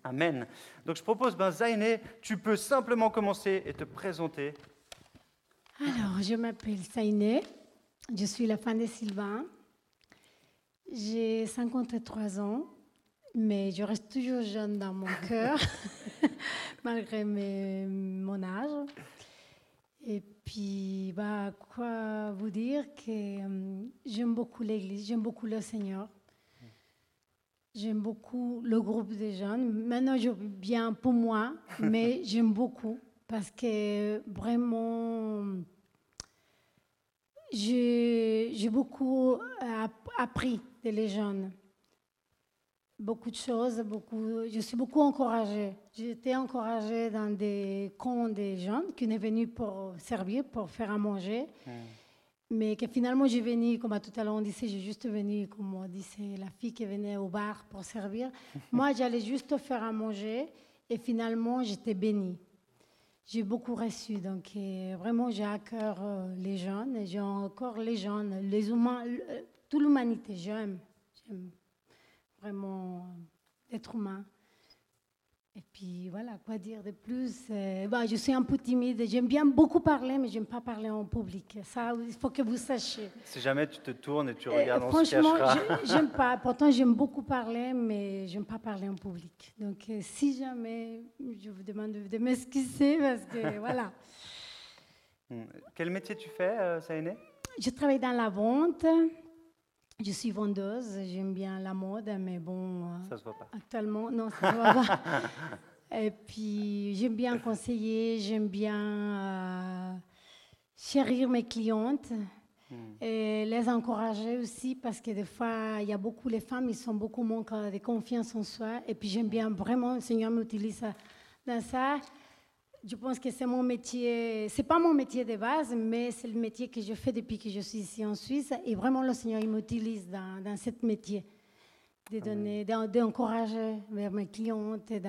Amen. Donc je propose, Zainé, tu peux simplement commencer et te présenter. Alors, je m'appelle Zainé, je suis la femme de Sylvain. J'ai 53 ans, mais je reste toujours jeune dans mon cœur, malgré mon âge. Et puis, quoi vous dire que j'aime beaucoup l'Église, j'aime beaucoup le Seigneur. J'aime beaucoup le groupe des jeunes. Maintenant, je viens pour moi, mais j'aime beaucoup parce que vraiment, j'ai beaucoup appris des jeunes. Beaucoup de choses, je suis beaucoup encouragée. J'ai été encouragée dans des camps des jeunes qui sont venus pour servir, pour faire à manger. Mais que finalement, j'ai venu, comme tout à l'heure on disait, j'ai juste venu, comme on disait, la fille qui venait au bar pour servir. Moi, j'allais juste faire à manger et finalement, j'étais bénie. J'ai beaucoup reçu, donc vraiment, j'ai à cœur les jeunes, et j'ai encore les jeunes, les humains, toute l'humanité, j'aime vraiment être humain. Et puis voilà, quoi dire de plus. Je suis un peu timide, j'aime bien beaucoup parler, mais je n'aime pas parler en public. Ça, il faut que vous sachiez. Si jamais tu te tournes et tu regardes, on se franchement, cachera. j'aime pas. Pourtant, j'aime beaucoup parler, mais j'aime pas parler en public. Donc, si jamais, je vous demande de m'excuser parce que voilà. Quel métier tu fais, Zainé ? Je travaille dans la vente. Je suis vendeuse, j'aime bien la mode, mais bon, ça se voit pas. Actuellement, non, ça se voit pas. Et puis, j'aime bien conseiller, j'aime bien chérir mes clientes et les encourager aussi parce que des fois, il y a beaucoup, les femmes, ils sont beaucoup manquent de confiance en soi. Et puis, j'aime bien vraiment, le Seigneur m'utilise dans ça. Je pense que c'est mon métier, c'est pas mon métier de base, mais c'est le métier que je fais depuis que je suis ici en Suisse. Et vraiment, le Seigneur, il m'utilise dans ce métier, de donner, d'encourager vers mes clientes et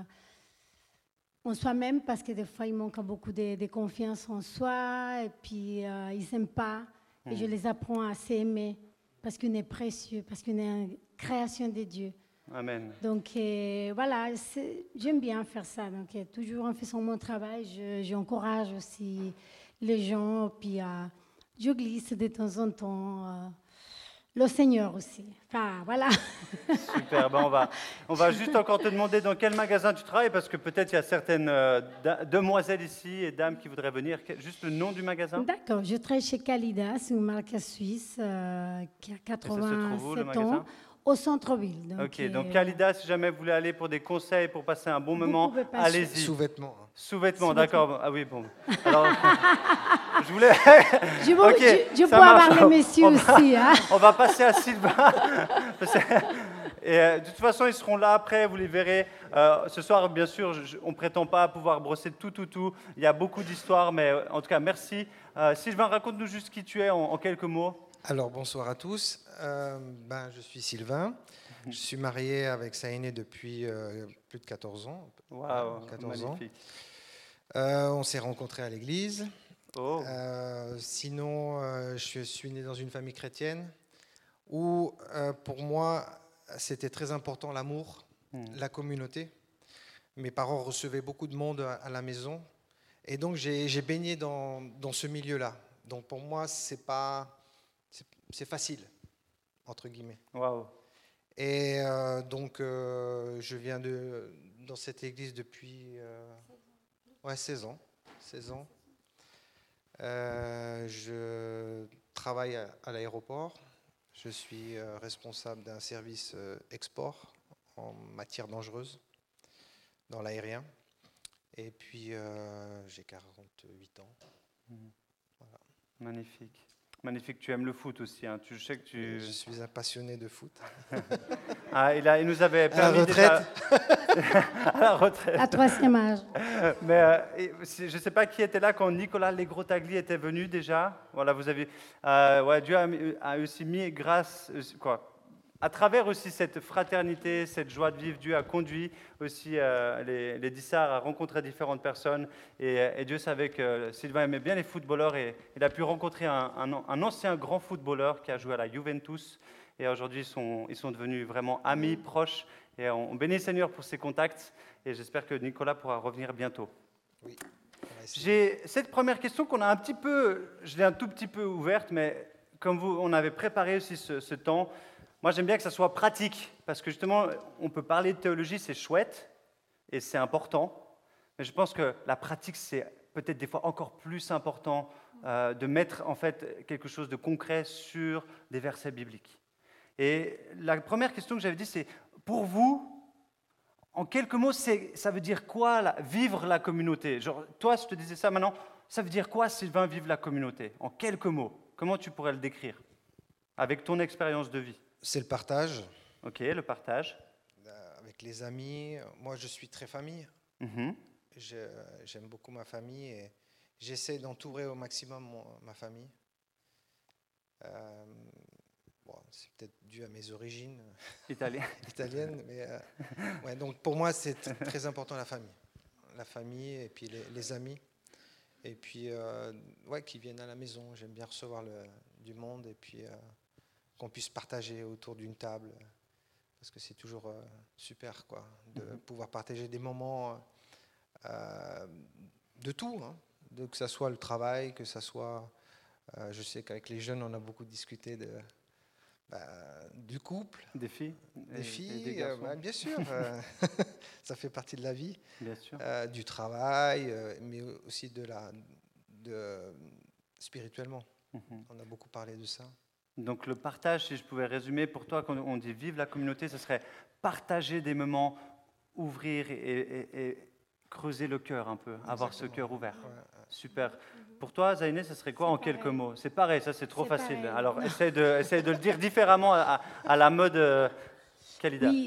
en soi-même, parce que des fois, il manque beaucoup de confiance en soi, et puis ils n'aiment pas. Et je les apprends à s'aimer, parce qu'on est précieux, parce qu'on est une création de Dieu. Amen. Donc voilà, j'aime bien faire ça. Donc toujours en faisant mon travail, j'encourage aussi les gens, puis je glisse de temps en temps le Seigneur aussi. Enfin voilà. Super. On va juste encore te demander dans quel magasin tu travailles parce que peut-être il y a certaines demoiselles ici et dames qui voudraient venir. Juste le nom du magasin. D'accord. Je travaille chez Calida, c'est une marque suisse qui a 87 ans. Au centre-ville. Donc Calida, si jamais vous voulez aller pour des conseils, pour passer un bon moment, allez-y. Sous-vêtements. Sous-vêtements, d'accord. Ah oui, bon. Alors, je voulais... Je peux avoir les messieurs aussi. On va passer à Sylvain. Et de toute façon, ils seront là après, vous les verrez. Ce soir, bien sûr, on ne prétend pas pouvoir brosser tout. Il y a beaucoup d'histoires, mais en tout cas, merci. Sylvain, raconte-nous juste qui tu es en quelques mots. Alors, bonsoir à tous. Je suis Sylvain. Je suis marié avec Zainé depuis plus de 14 ans. Waouh, 14 magnifique. On s'est rencontrés à l'église. Oh. Sinon, je suis né dans une famille chrétienne où, pour moi, c'était très important l'amour, la communauté. Mes parents recevaient beaucoup de monde à la maison. Et donc, j'ai baigné dans ce milieu-là. Donc, pour moi, c'est facile, entre guillemets. Wow. Et donc, je viens dans cette église depuis 16 ans. 16 ans. Je travaille à l'aéroport. Je suis responsable d'un service export en matière dangereuse dans l'aérien. Et puis, j'ai 48 ans. Voilà. Magnifique. Magnifique, tu aimes le foot aussi. Hein. Je sais que Je suis un passionné de foot. Il nous avait permis à la retraite. À la retraite. À troisième âge. Mais je ne sais pas qui était là quand Nicolas Legrotagli était venu déjà. Voilà, vous avez. Dieu a aussi mis grâce. À travers aussi cette fraternité, cette joie de vivre, Dieu a conduit aussi les Dissards à rencontrer différentes personnes. Et Dieu savait que Sylvain aimait bien les footballeurs et il a pu rencontrer un ancien grand footballeur qui a joué à la Juventus. Et aujourd'hui, ils sont devenus vraiment amis, proches. Et on bénit le Seigneur pour ces contacts. Et j'espère que Nicolas pourra revenir bientôt. Oui, on va essayer. J'ai cette première question qu'on a un petit peu, je l'ai un tout petit peu ouverte, mais comme vous, on avait préparé aussi ce temps. Moi, j'aime bien que ça soit pratique, parce que justement, on peut parler de théologie, c'est chouette, et c'est important, mais je pense que la pratique, c'est peut-être des fois encore plus important de mettre en fait quelque chose de concret sur des versets bibliques. Et la première question que j'avais dit, c'est pour vous, en quelques mots, ça veut dire quoi vivre la communauté? Genre, toi, je te disais ça maintenant, ça veut dire quoi, Sylvain, vivre la communauté? En quelques mots, comment tu pourrais le décrire avec ton expérience de vie? C'est le partage Ok, le partage. avec les amis. Moi, je suis très famille. Mhm. J'aime beaucoup ma famille et j'essaie d'entourer au maximum ma famille. Bon, c'est peut-être dû à mes origines Italien. italiennes, mais ouais, donc pour moi, c'est très important la famille et puis les amis. Et puis, ouais, qui viennent à la maison. J'aime bien recevoir du monde et puis qu'on puisse partager autour d'une table. Parce que c'est toujours super, quoi, de pouvoir partager des moments de tout, hein, que ça soit le travail, que ça soit... je sais qu'avec les jeunes, on a beaucoup discuté du couple, Des filles. des filles, et des garçons. bien sûr, ça fait partie de la vie, Bien sûr. du travail, mais aussi spirituellement. Mhm. On a beaucoup parlé de ça. Donc le partage, si je pouvais résumer pour toi, quand on dit vivre la communauté, ce serait partager des moments, ouvrir et creuser le cœur un peu, avoir ce cœur ouvert. Ouais. Super. Pour toi, Zainé, ce serait quoi en quelques pareil. mots? C'est pareil, ça c'est trop C'est facile. pareil. Alors essaye de le dire différemment à la mode Khalida. Oui,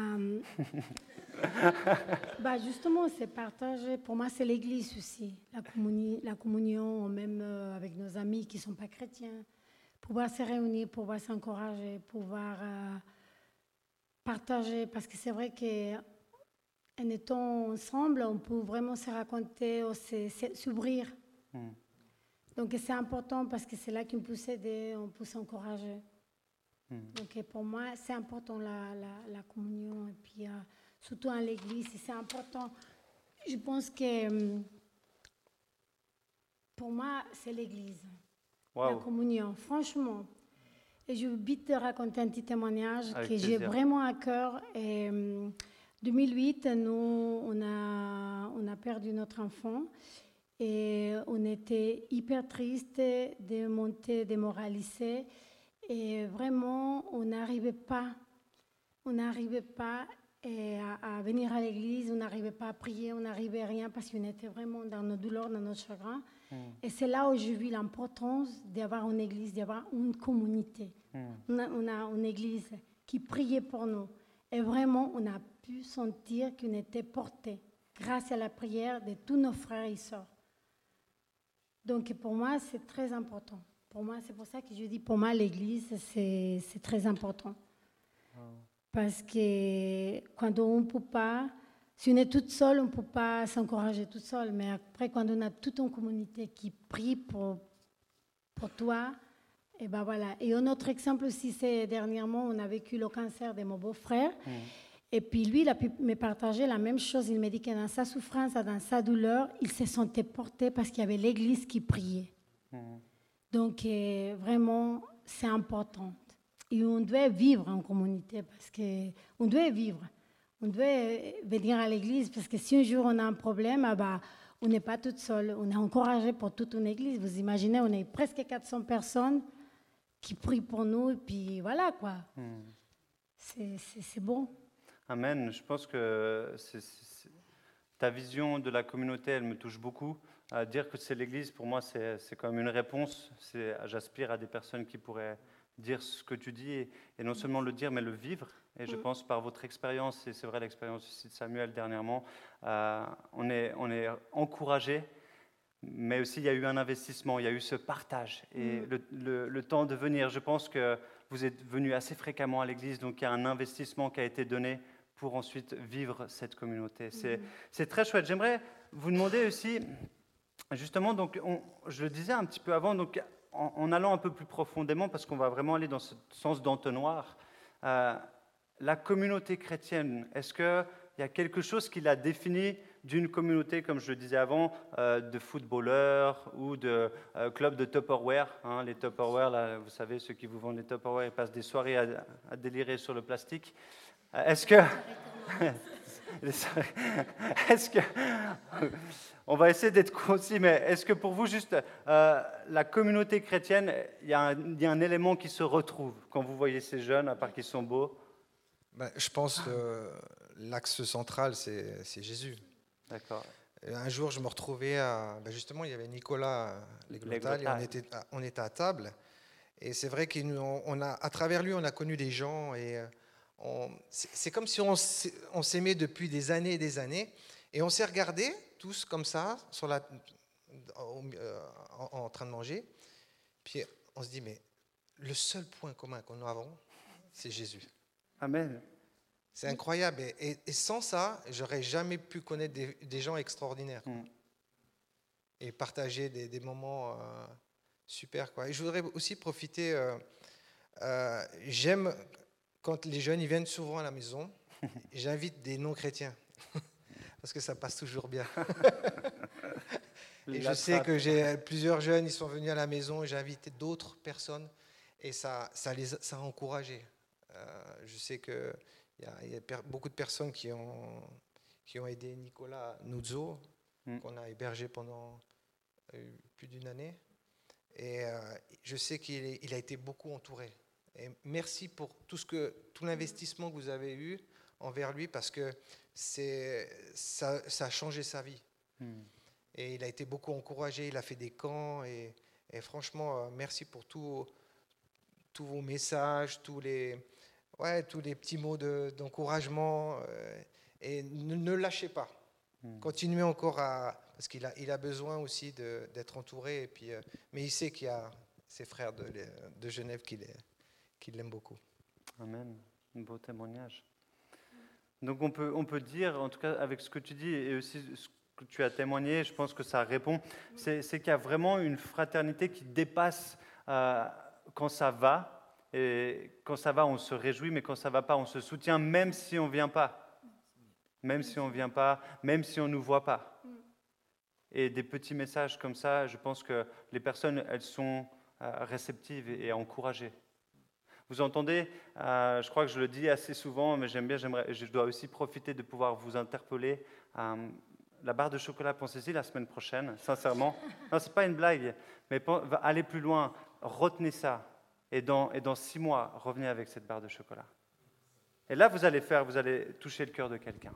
justement, c'est partager. Pour moi, c'est l'Église aussi, la communion, même avec nos amis qui ne sont pas chrétiens. Pouvoir se réunir, pouvoir s'encourager, pouvoir partager. Parce que c'est vrai qu'en étant ensemble, on peut vraiment se raconter, s'ouvrir. Mm. Donc c'est important parce que c'est là qu'on peut s'aider, on peut s'encourager. Donc pour moi, c'est important la communion. Et puis surtout à l'église, c'est important. Je pense que pour moi, c'est l'église. La Waouh. communion, franchement. Et je veux vite te raconter un petit témoignage Avec que j'ai plaisir. vraiment à cœur. Et, 2008, nous, on a perdu notre enfant. Et on était hyper tristes, démontés, démoralisés. Et vraiment, on n'arrivait pas à venir à l'église, on n'arrivait pas à prier, on n'arrivait à rien parce qu'on était vraiment dans nos douleurs, dans notre chagrin. Et c'est là où j'ai vu l'importance d'avoir une église, d'avoir une communauté. On a une église qui priait pour nous. Et vraiment, on a pu sentir qu'on était portés grâce à la prière de tous nos frères et sœurs. Donc pour moi, c'est très important. Pour moi, c'est pour ça que je dis, pour moi, l'église, c'est très important. Parce que quand on ne peut pas, si on est toute seule, on ne peut pas s'encourager toute seule. Mais après, quand on a toute une communauté qui prie pour toi, et ben voilà. Et un autre exemple aussi, c'est dernièrement, on a vécu le cancer de mon beau-frère. Et puis lui, il a pu me partager la même chose. Il m'a dit que dans sa souffrance, dans sa douleur, il se sentait porté parce qu'il y avait l'église qui priait. Donc vraiment, c'est important. Et on doit vivre en communauté parce qu'on doit vivre. On doit venir à l'église parce que si un jour on a un problème, on n'est pas toute seule. On est encouragé pour toute une église. Vous imaginez, on est presque 400 personnes qui prient pour nous. Et puis voilà quoi. C'est bon. Amen. Je pense que ta vision de la communauté, elle me touche beaucoup. Dire que c'est l'Église, pour moi, c'est quand même une réponse. J'aspire à des personnes qui pourraient dire ce que tu dis, et non seulement le dire, mais le vivre. Et je pense par votre expérience, et c'est vrai l'expérience aussi de Samuel dernièrement, on est encouragé, mais aussi il y a eu un investissement, il y a eu ce partage. Et le temps de venir, je pense que vous êtes venus assez fréquemment à l'Église, donc il y a un investissement qui a été donné pour ensuite vivre cette communauté. C'est très chouette. J'aimerais vous demander aussi, justement, donc je le disais un petit peu avant, donc en allant un peu plus profondément, parce qu'on va vraiment aller dans ce sens d'entonnoir, la communauté chrétienne, est-ce qu'il y a quelque chose qui l'a défini d'une communauté, comme je le disais avant, de footballeurs ou de clubs de Tupperware, hein, les Tupperware, là, vous savez, ceux qui vous vendent les Tupperware, ils passent des soirées à délirer sur le plastique. Est-ce que... Est-ce que... On va essayer d'être concis, mais est-ce que pour vous, juste la communauté chrétienne, il y a un élément qui se retrouve quand vous voyez ces jeunes, à part qu'ils sont beaux? Je pense que l'axe central, c'est Jésus. D'accord. Un jour, je me retrouvais justement, il y avait Nicolas Leglotal, et on était à table. Et c'est vrai qu'à travers lui, on a connu des gens. Et c'est comme si on s'aimait depuis des années et des années. Et on s'est regardés tous comme ça, en train de manger. Puis on se dit, mais le seul point commun qu'on a avant, c'est Jésus. Amen. C'est incroyable. Et sans ça, j'aurais jamais pu connaître des gens extraordinaires. Et partager des moments super, quoi. Et je voudrais aussi profiter. J'aime quand les jeunes ils viennent souvent à la maison. J'invite des non-chrétiens. Parce que ça passe toujours bien. Et je sais que j'ai plusieurs jeunes, ils sont venus à la maison et j'ai invité d'autres personnes et ça a encouragé. Je sais qu'il y a beaucoup de personnes qui ont aidé Nicolas Nuzzo, qu'on a hébergé pendant plus d'une année. Et je sais qu'il a été beaucoup entouré. Et merci pour tout l'investissement que vous avez eu envers lui parce que ça a changé sa vie. Et il a été beaucoup encouragé, il a fait des camps et franchement, merci pour tous vos messages, tous les petits mots d'encouragement et ne lâchez pas. Continuez encore parce qu'il a besoin aussi d'être entouré. Et puis, mais il sait qu'il y a ses frères de Genève qui l'aiment beaucoup. Amen. Un beau témoignage. Donc on peut dire, en tout cas avec ce que tu dis et aussi ce que tu as témoigné, je pense que ça répond, c'est qu'il y a vraiment une fraternité qui dépasse quand ça va. Et quand ça va, on se réjouit, mais quand ça ne va pas, on se soutient, même si on ne vient pas. Même si on ne vient pas, même si on ne nous voit pas. Et des petits messages comme ça, je pense que les personnes, elles sont réceptives et encouragées. Vous entendez, je crois que je le dis assez souvent, mais je dois aussi profiter de pouvoir vous interpeller. La barre de chocolat, pensez-y la semaine prochaine, sincèrement. Non, ce n'est pas une blague, mais allez plus loin, retenez ça. Et dans 6 mois, revenez avec cette barre de chocolat. Et là, vous allez toucher le cœur de quelqu'un.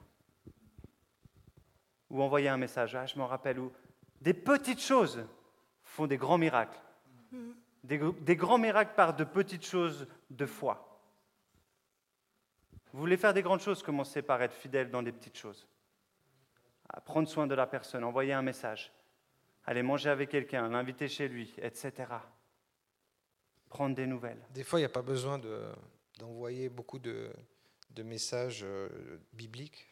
Ou envoyer un message, je m'en rappelle, où des petites choses font des grands miracles. Des grands miracles par de petites choses de foi. Vous voulez faire des grandes choses, commencez par être fidèle dans des petites choses. À prendre soin de la personne, envoyer un message, aller manger avec quelqu'un, l'inviter chez lui, etc. Prendre des nouvelles. Des fois, il n'y a pas besoin d'envoyer beaucoup de messages bibliques.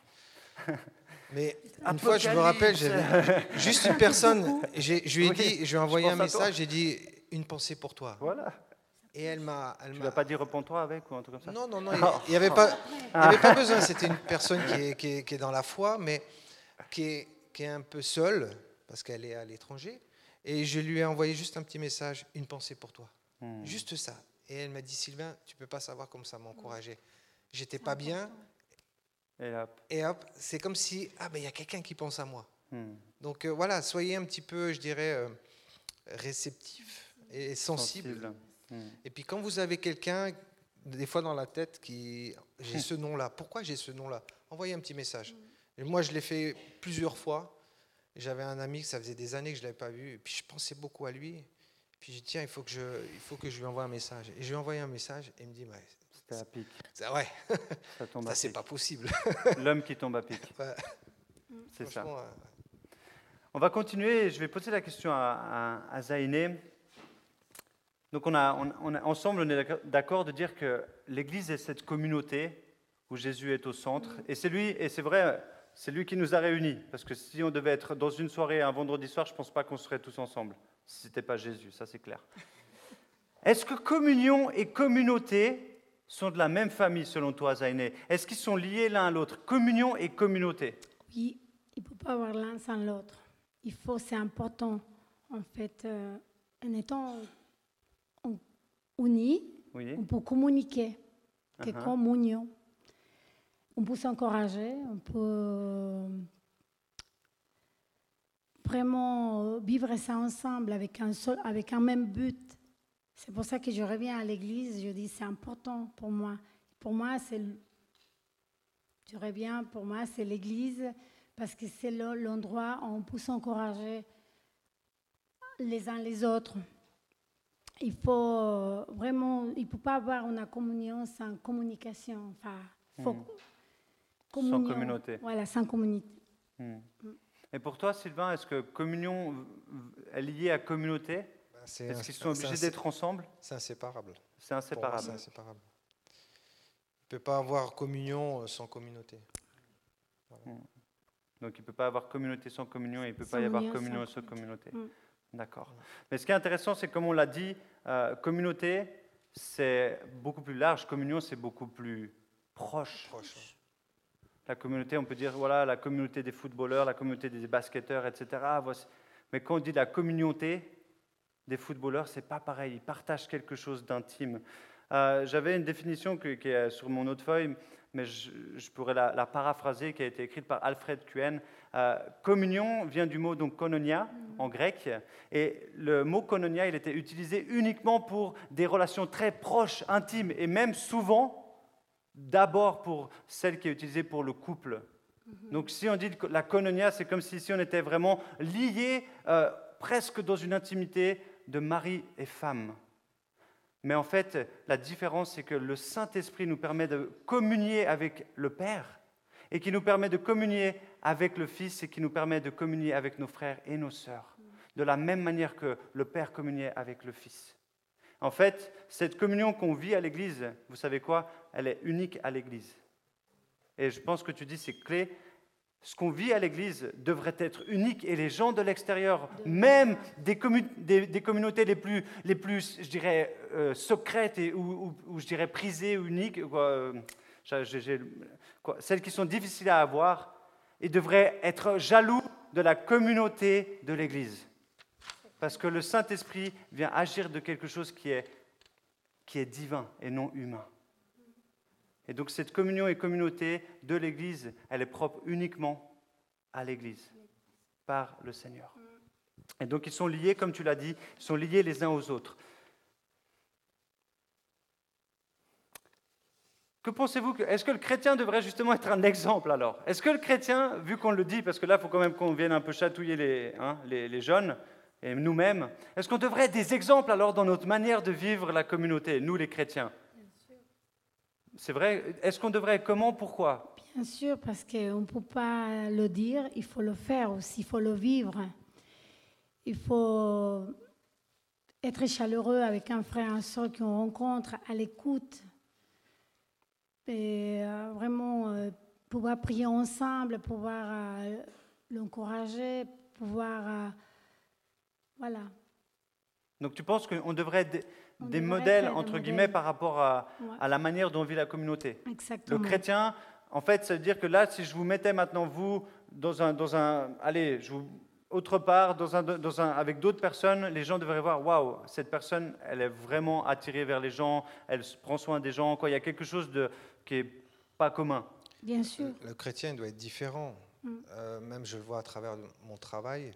Mais une fois, je me rappelle, j'avais juste une personne, je lui ai envoyé un message, j'ai dit une pensée pour toi. Voilà. Et elle m'a. Tu ne vas pas dire repens-toi avec ou un truc comme ça? Non, il n'y avait pas besoin. C'était une personne qui est dans la foi, mais qui est un peu seule parce qu'elle est à l'étranger. Et je lui ai envoyé juste un petit message, une pensée pour toi. Juste ça. Et elle m'a dit, Sylvain, tu ne peux pas savoir comme ça m'a encouragé. J'étais pas bien. Et hop, c'est comme si, il y a quelqu'un qui pense à moi. Donc voilà, soyez un petit peu, je dirais, réceptif et sensible. Et puis quand vous avez quelqu'un, des fois dans la tête, j'ai ce nom-là. Pourquoi j'ai ce nom-là? Envoyez un petit message. Et moi, je l'ai fait plusieurs fois. J'avais un ami que ça faisait des années que je ne l'avais pas vu. Et puis je pensais beaucoup à lui. Puis j'ai dit, tiens, il faut que je lui envoie un message. Et je lui ai envoyé un message et il me dit, c'était à pic. Ouais, ça tombe à pic. C'est pas possible. L'homme qui tombe à pic. Ouais. C'est ça. Ouais. On va continuer. Je vais poser la question à Zainé. Donc ensemble, on est d'accord de dire que l'Église est cette communauté où Jésus est au centre. Et c'est vrai, c'est lui qui nous a réunis. Parce que si on devait être dans une soirée un vendredi soir, je ne pense pas qu'on serait tous ensemble. Si ce n'était pas Jésus, ça c'est clair. Est-ce que communion et communauté, sont de la même famille selon toi, Zainé? Est-ce qu'ils sont liés l'un à l'autre? Communion et communauté. Oui, il ne peut pas avoir l'un sans l'autre. C'est important, en fait, en étant unis, Oui. on peut communiquer, que Uh-huh. communion. On peut s'encourager, on peut vraiment vivre ça ensemble avec un même but. C'est pour ça que je reviens à l'église, je dis c'est important pour moi. Pour moi, je reviens, pour moi, c'est l'église parce que c'est l'endroit où on peut s'encourager les uns les autres. Il faut vraiment, il ne peut pas avoir une communion sans communication. Enfin, faut Sans communauté. Voilà, sans communauté. Et pour toi, Sylvain, est-ce que communion est liée à communauté? Est-ce qu'ils sont obligés d'être ensemble? C'est inséparable. C'est inséparable. Pour moi, c'est inséparable. Il ne peut pas avoir communion sans communauté. Voilà. Donc il ne peut pas avoir communauté sans communion et il ne peut Sans pas y avoir union, communion sans sans communauté. D'accord. Ouais. Mais ce qui est intéressant, c'est comme on l'a dit, communauté, c'est beaucoup plus large. Communion, c'est beaucoup plus proche. Proche. La communauté, on peut dire, voilà, la communauté des footballeurs, la communauté des basketteurs, etc. Voici. Mais quand on dit la communauté des footballeurs, c'est pas pareil. Ils partagent quelque chose d'intime. J'avais une définition qui est sur mon autre feuille, mais je pourrais la paraphraser, qui a été écrite par Alfred Kuen. Communion vient du mot donc koinonia en grec, et le mot koinonia, il était utilisé uniquement pour des relations très proches, intimes, et même souvent, d'abord pour celle qui est utilisée pour le couple. Donc si on dit la koinonia, c'est comme si on était vraiment liés presque dans une intimité de mari et femme. Mais en fait, la différence, c'est que le Saint-Esprit nous permet de communier avec le Père et qui nous permet de communier avec le Fils et qui nous permet de communier avec nos frères et nos sœurs, de la même manière que le Père communiait avec le Fils. En fait, cette communion qu'on vit à l'Église, vous savez quoi? Elle est unique à l'Église. Et je pense que tu dis, c'est clé. Ce qu'on vit à l'Église devrait être unique et les gens de l'extérieur, même des communautés les plus, je dirais, secrètes ou je dirais prisées, uniques, celles qui sont difficiles à avoir, ils devraient être jaloux de la communauté de l'Église. Parce que le Saint-Esprit vient agir de quelque chose qui est divin et non humain. Et donc cette communion et communauté de l'Église, elle est propre uniquement à l'Église, par le Seigneur. Et donc ils sont liés, comme tu l'as dit, ils sont liés les uns aux autres. Que pensez-vous? Est-ce que le chrétien devrait justement être un exemple alors? Est-ce que le chrétien, vu qu'on le dit, parce que là il faut quand même qu'on vienne un peu chatouiller les jeunes, et nous-mêmes, est-ce qu'on devrait être des exemples alors dans notre manière de vivre la communauté, nous les chrétiens? C'est vrai. Est-ce qu'on devrait? Comment? Pourquoi? Bien sûr, parce qu'on ne peut pas le dire, il faut le faire aussi, il faut le vivre. Il faut être chaleureux avec un frère, un soeur qu'on rencontre, à l'écoute. Et vraiment pouvoir prier ensemble, pouvoir l'encourager, pouvoir... voilà. Donc tu penses qu'on devrait être des devrait modèles, être des entre modèles. guillemets, par rapport à Ouais. la manière dont vit la communauté? Exactement. Le chrétien, en fait, ça veut dire que là, si je vous mettais maintenant, vous, allez, autre part, avec d'autres personnes, les gens devraient voir, waouh, cette personne, elle est vraiment attirée vers les gens, elle prend soin des gens, quoi. Il y a quelque chose qui n'est pas commun. Bien sûr. Le chrétien doit être différent. Même je le vois à travers mon travail.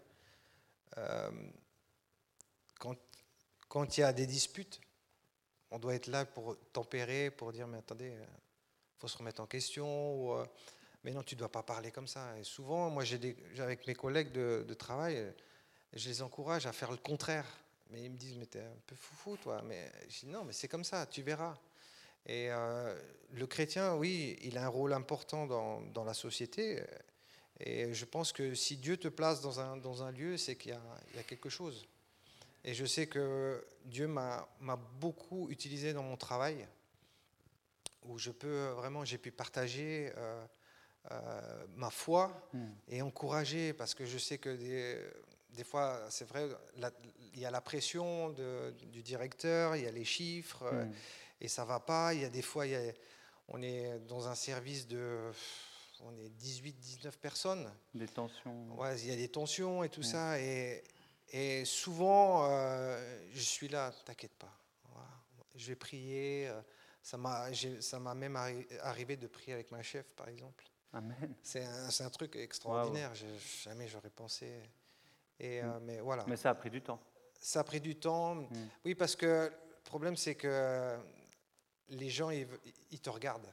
Quand il y a des disputes, on doit être là pour tempérer, pour dire mais attendez, il faut se remettre en question. Mais non, tu ne dois pas parler comme ça. Et souvent, moi, avec mes collègues de travail, je les encourage à faire le contraire. Mais ils me disent mais t'es un peu foufou toi. Mais je dis non, mais c'est comme ça, tu verras. Et le chrétien, oui, il a un rôle important dans la société. Et je pense que si Dieu te place dans un lieu, c'est qu'il y a quelque chose. Et je sais que Dieu m'a beaucoup utilisé dans mon travail, où j'ai pu partager ma foi et encourager, parce que je sais que des fois, c'est vrai, il y a la pression du directeur, il y a les chiffres, et ça va pas. Il y a des fois, on est dans un service on est 18-19 personnes. Des tensions. Ouais, il y a des tensions et tout ça. Et souvent, je suis là, t'inquiète pas. Voilà. Je vais prier. Ça m'a même arrivé de prier avec ma chef, par exemple. Amen. C'est un truc extraordinaire. Jamais j'aurais pensé. Mais voilà. Mais ça a pris du temps. Ça a pris du temps. Oui, parce que le problème, c'est que les gens, ils te regardent.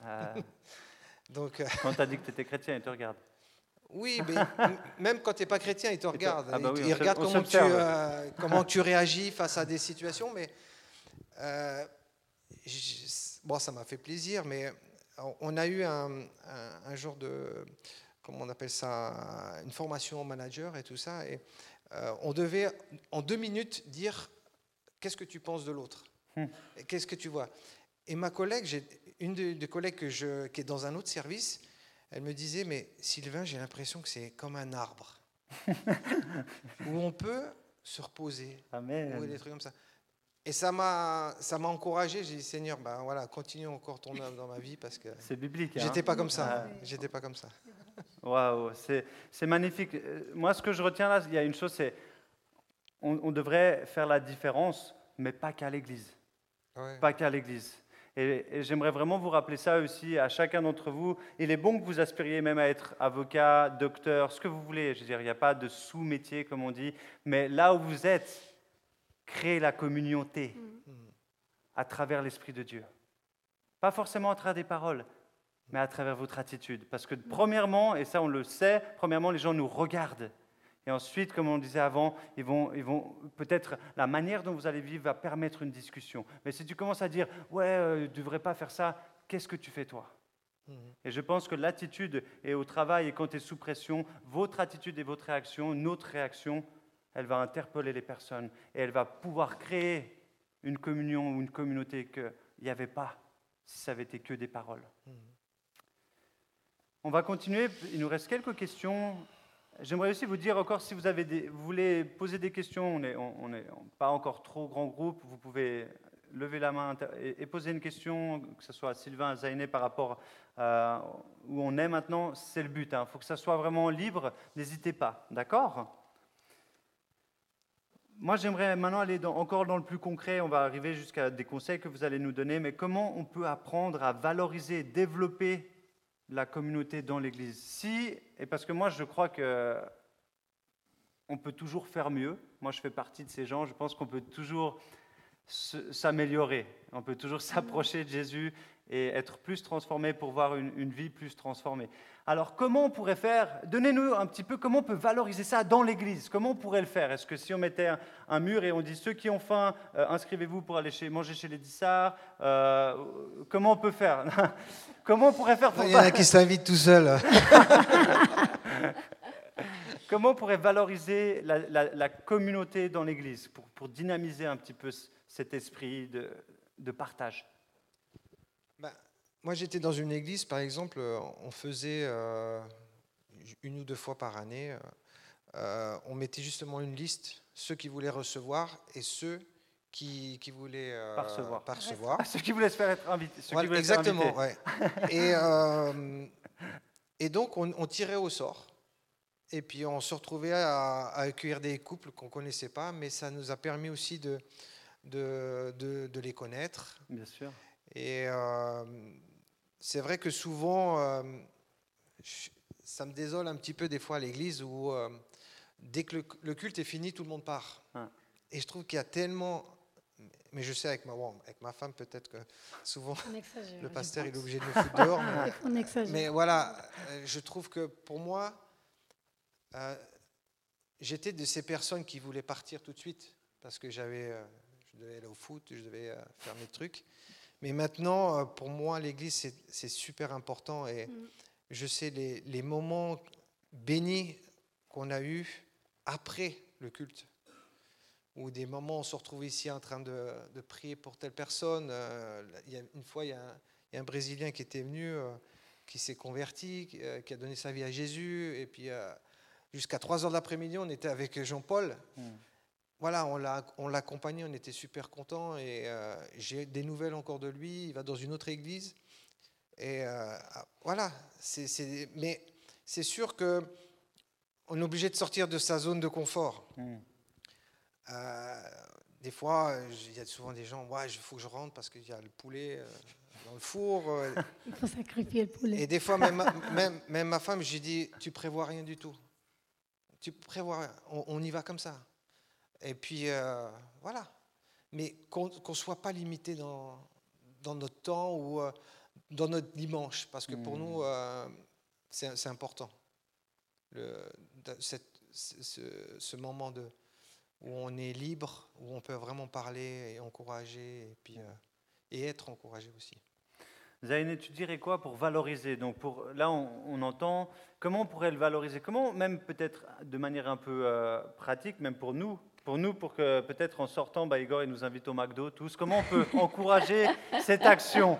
Donc, quand tu as dit que tu étais chrétien, ils te regardent. Oui, mais même quand tu n'es pas chrétien, ils te regardent. Ah bah oui, ils regardent comment tu réagis face à des situations. Mais ça m'a fait plaisir. Mais on a eu un genre de, comment on appelle ça, une formation manager et tout ça. Et on devait, en 2 minutes, dire qu'est-ce que tu penses de l'autre, qu'est-ce que tu vois. Et ma collègue, une des collègues qui est dans un autre service, elle me disait, mais Sylvain, j'ai l'impression que c'est comme un arbre, où on peut se reposer, Amen. ou des trucs comme ça. Et ça m'a encouragé. J'ai dit, Seigneur, voilà, continue encore ton œuvre dans ma vie, parce que c'est biblique. J'étais pas comme ça. J'étais pas comme ça. Waouh, c'est magnifique. Moi, ce que je retiens là, il y a une chose, c'est on devrait faire la différence, mais pas qu'à l'église. Ouais. Pas qu'à l'église. Et j'aimerais vraiment vous rappeler ça aussi à chacun d'entre vous. Il est bon que vous aspiriez même à être avocat, docteur, ce que vous voulez. Je veux dire, il n'y a pas de sous-métier, comme on dit. Mais là où vous êtes, créez la communauté à travers l'Esprit de Dieu. Pas forcément à travers des paroles, mais à travers votre attitude. Parce que premièrement, et ça on le sait, premièrement, les gens nous regardent. Et ensuite, comme on disait avant, ils vont peut-être, la manière dont vous allez vivre va permettre une discussion. Mais si tu commences à dire, ouais, tu ne devrais pas faire ça, qu'est-ce que tu fais toi ? Et je pense que l'attitude, et au travail, et quand tu es sous pression, votre attitude et votre réaction, notre réaction, elle va interpeller les personnes. Et elle va pouvoir créer une communion ou une communauté qu'il n'y avait pas si ça avait été que des paroles. On va continuer, il nous reste quelques questions. J'aimerais aussi vous dire encore, si vous voulez poser des questions, on n'est pas encore trop grand groupe, vous pouvez lever la main et poser une question, que ce soit à Sylvain, à Zainé, par rapport à où on est maintenant, c'est le but. Il faut que ça soit vraiment libre, n'hésitez pas, d'accord ? Moi, j'aimerais maintenant aller encore dans le plus concret, on va arriver jusqu'à des conseils que vous allez nous donner, mais comment on peut apprendre à valoriser, développer la communauté dans l'Église. Et parce que moi, je crois qu'on peut toujours faire mieux. Moi, je fais partie de ces gens. Je pense qu'on peut toujours s'améliorer. On peut toujours s'approcher de Jésus et être plus transformé pour voir une vie plus transformée. Alors, comment on pourrait faire ? Donnez-nous un petit peu comment on peut valoriser ça dans l'Église. Comment on pourrait le faire ? Est-ce que si on mettait un mur et on dit ceux qui ont faim, inscrivez-vous pour aller manger chez les Dissards, comment on peut faire ? Comment on pourrait faire pour... Il y en a qui s'invitent tout seuls. Comment on pourrait valoriser la communauté dans l'Église pour dynamiser un petit peu cet esprit de partage ? Moi, j'étais dans une église, par exemple, on faisait 1 ou 2 fois par année, on mettait justement une liste, ceux qui voulaient recevoir et ceux qui voulaient percevoir. Ceux qui voulaient se faire être invités. Voilà, exactement, ouais. Et donc, on tirait au sort. Et puis, on se retrouvait à accueillir des couples qu'on ne connaissait pas, mais ça nous a permis aussi de les connaître. Bien sûr. Et c'est vrai que souvent, ça me désole un petit peu des fois à l'église où dès que le culte est fini, tout le monde part. Et je trouve qu'il y a tellement... Mais je sais, avec ma femme, peut-être que souvent, le pasteur il est obligé de nous foutre dehors. Mais voilà, je trouve que pour moi, j'étais de ces personnes qui voulaient partir tout de suite parce que je devais aller au foot, je devais faire mes trucs. Mais maintenant, pour moi, l'église, c'est super important. Et je sais les moments bénis qu'on a eus après le culte. Ou des moments où on se retrouve ici en train de prier pour telle personne. Une fois, il y a un Brésilien qui était venu, qui s'est converti, qui a donné sa vie à Jésus. Et puis, jusqu'à 3h de l'après-midi, on était avec Jean-Paul. voilà, on l'a accompagné, on était super contents et j'ai des nouvelles encore de lui. Il va dans une autre église et voilà. Mais c'est sûr que on est obligé de sortir de sa zone de confort. Des fois, il y a souvent des gens, ouais, il faut que je rentre parce qu'il y a le poulet dans le four. Il faut sacrifier le poulet. Et des fois, même ma femme, j'ai dit, tu prévois rien du tout. Tu prévois rien. On y va comme ça. Et puis, voilà. Mais qu'on ne soit pas limité dans notre temps ou dans notre dimanche, parce que pour nous, c'est important. Ce moment où on est libre, où on peut vraiment parler et encourager, et puis et être encouragé aussi. Zainé, tu dirais quoi pour valoriser? Donc là, on entend comment on pourrait le valoriser, comment même peut-être de manière un peu pratique, même pour nous, pour que peut-être en sortant, Igor il nous invite au McDo, tous, comment on peut encourager cette action?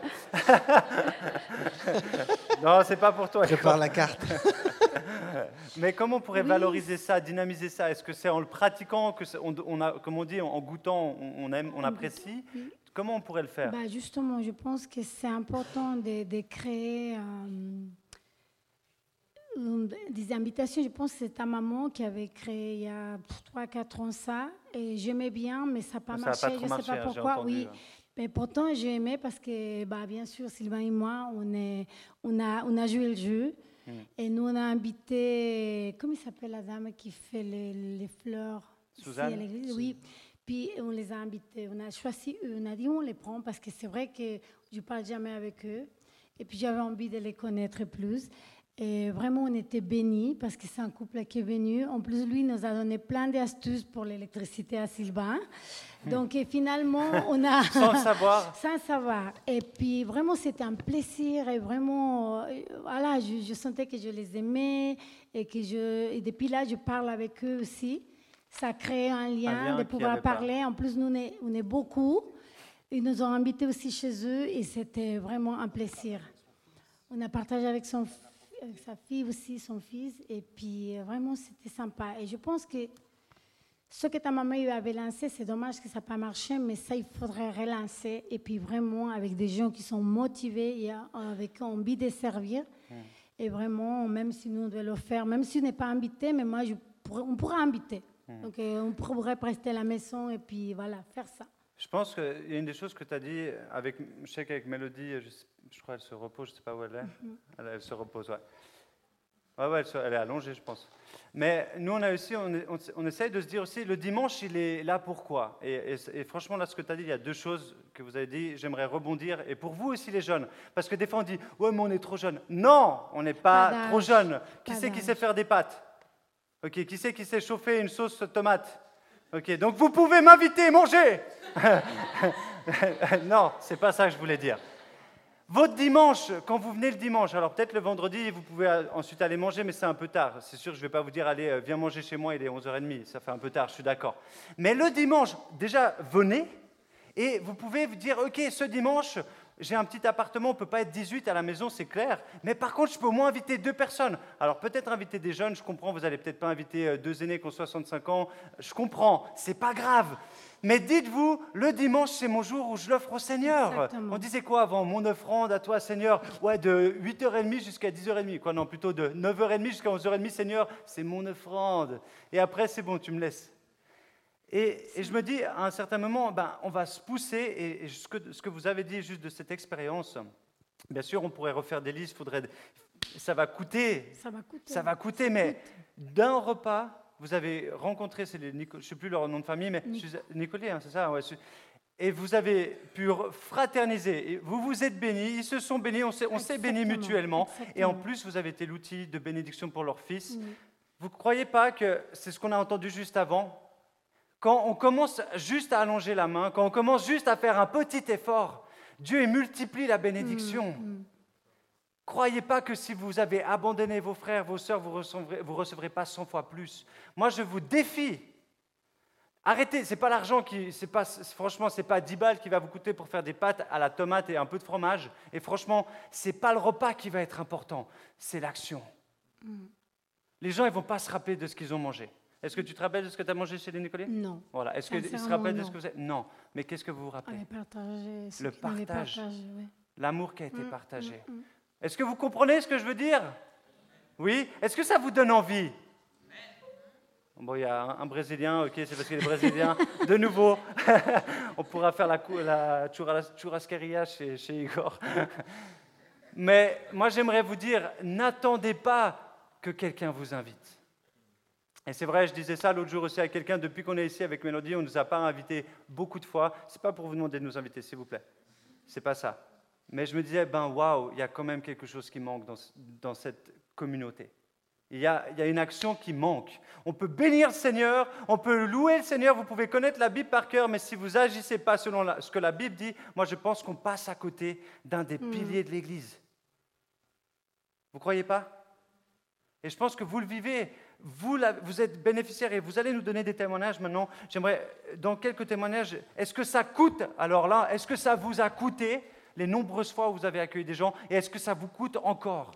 Non, c'est pas pour toi. Je prends la carte. Mais comment on pourrait valoriser ça, dynamiser ça? Est-ce que c'est en le pratiquant, comme on dit, en goûtant, on apprécie? Comment on pourrait le faire? Justement, je pense que c'est important de créer des invitations. Je pense que c'est ta maman qui avait créé il y a 3-4 ans ça. Et j'aimais bien, mais ça n'a pas marché. Je ne sais pas pourquoi. Entendu, mais pourtant, j'ai aimé parce que, bien sûr, Sylvain et moi, on a joué le jeu. Et nous, on a invité, comment il s'appelle la dame qui fait les fleurs Suzanne. ici à l'église? Oui. Puis on les a invités, on a choisi eux, on a dit on les prend parce que c'est vrai que je ne parle jamais avec eux. Et puis j'avais envie de les connaître plus. Et vraiment, on était bénis parce que c'est un couple qui est venu. En plus, lui nous a donné plein d'astuces pour l'électricité à Sylvain. Donc finalement, on a... Sans le savoir. Sans savoir. Et puis vraiment, c'était un plaisir. Et vraiment, voilà, je sentais que je les aimais. Et depuis là, je parle avec eux aussi. Ça crée un lien de pouvoir parler. En plus, nous, on est beaucoup. Ils nous ont invités aussi chez eux et c'était vraiment un plaisir. On a partagé avec sa fille aussi, son fils. Et puis, vraiment, c'était sympa. Et je pense que ce que ta maman avait lancé, c'est dommage que ça n'a pas marché, mais ça, il faudrait relancer. Et puis, vraiment, avec des gens qui sont motivés et avec envie de servir. Et vraiment, même si nous, on doit le faire, même si on n'est pas invité, mais moi, on pourra inviter. Donc, on pourrait prester la maison et puis voilà, faire ça. Je pense qu'il y a une des choses que tu as dit, je sais qu'avec Mélodie, je crois qu'elle se repose, je ne sais pas où elle est. Elle se repose, ouais. Ouais, elle est allongée, je pense. Mais nous, on essaye de se dire aussi, le dimanche, il est là pourquoi? Et franchement, là, ce que tu as dit, il y a deux choses que vous avez dit, j'aimerais rebondir. Et pour vous aussi, les jeunes, parce que des fois, on dit, ouais, mais on est trop jeune. Non, on n'est pas trop jeune. Qui c'est qui sait faire des pâtes? Ok, qui c'est qui sait chauffer une sauce tomate? Ok, donc vous pouvez m'inviter, manger. Non, c'est pas ça que je voulais dire. Votre dimanche, quand vous venez le dimanche, alors peut-être le vendredi, vous pouvez ensuite aller manger, mais c'est un peu tard. C'est sûr que je ne vais pas vous dire, allez, viens manger chez moi, il est 11h30, ça fait un peu tard, je suis d'accord. Mais le dimanche, déjà, venez, et vous pouvez vous dire, ok, ce dimanche, j'ai un petit appartement, on ne peut pas être 18 à la maison, c'est clair, mais par contre, je peux au moins inviter 2 personnes. Alors peut-être inviter des jeunes, je comprends, vous n'allez peut-être pas inviter 2 aînés qui ont 65 ans, je comprends, c'est pas grave. Mais dites-vous, le dimanche, c'est mon jour où je l'offre au Seigneur. Exactement. On disait quoi avant? Mon offrande à toi, Seigneur. Ouais, de 8h30 jusqu'à 10h30. Quoi, non, plutôt de 9h30 jusqu'à 11h30, Seigneur, c'est mon offrande. Et après, c'est bon, tu me laisses. Et je me dis, à un certain moment, on va se pousser. Et ce que vous avez dit juste de cette expérience, bien sûr, on pourrait refaire des listes. Ça va coûter. Ça va coûter, mais d'un repas... Vous avez rencontré, je ne sais plus leur nom de famille, mais Nicolet, hein, c'est ça, ouais. Et vous avez pu fraterniser. Et vous vous êtes bénis, ils se sont bénis, on s'est bénis mutuellement. Exactement. Et en plus, vous avez été l'outil de bénédiction pour leur fils. Vous ne croyez pas que c'est ce qu'on a entendu juste avant? Quand on commence juste à allonger la main, quand on commence juste à faire un petit effort, Dieu multiplie la bénédiction. Croyez pas que si vous avez abandonné vos frères, vos sœurs, vous recevrez pas 100 fois plus. Moi, je vous défie. Arrêtez, c'est pas l'argent franchement, c'est pas 10 balles qui va vous coûter pour faire des pâtes à la tomate et un peu de fromage. Et franchement, c'est pas le repas qui va être important, c'est l'action. Les gens, ils vont pas se rappeler de ce qu'ils ont mangé. Est-ce que tu te rappelles de ce que tu as mangé chez les Nicoliers? Non. Voilà. Est-ce qu'il se Sincèrement, rappelle de ce non. que vous avez? Non. Mais qu'est-ce que vous vous On rappelez? avait partagé ce Le qu'il avait partage. partagé, ouais. L'amour qui a été partagé. mm. Est-ce que vous comprenez ce que je veux dire? Oui? Est-ce que ça vous donne envie? Bon, il y a un Brésilien, ok, c'est parce qu'il est Brésilien. De nouveau, on pourra faire la churrascaria chez Igor. Mais moi, j'aimerais vous dire, n'attendez pas que quelqu'un vous invite. Et c'est vrai, je disais ça l'autre jour aussi à quelqu'un, depuis qu'on est ici avec Mélodie, on ne nous a pas invités beaucoup de fois. Ce n'est pas pour vous demander de nous inviter, s'il vous plaît. Ce n'est pas ça. Mais je me disais, waouh, il y a quand même quelque chose qui manque dans cette communauté. Il y a une action qui manque. On peut bénir le Seigneur, on peut louer le Seigneur, vous pouvez connaître la Bible par cœur, mais si vous n'agissez pas selon ce que la Bible dit, moi je pense qu'on passe à côté d'un des piliers de l'Église. Vous ne croyez pas? Et je pense que vous le vivez, vous êtes bénéficiaire et vous allez nous donner des témoignages maintenant. J'aimerais, dans quelques témoignages, est-ce que ça coûte? Alors là, est-ce que ça vous a coûté les nombreuses fois où vous avez accueilli des gens et est-ce que ça vous coûte encore?